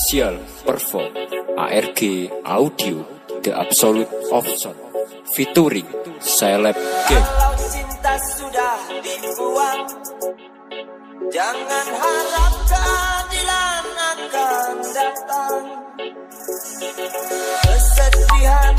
Official perform ARG Audio The Absolute of Sound featuring Celeb Gang. Kalau cinta sudah dibuang, jangan harap keadilan akan datang. Kesedihan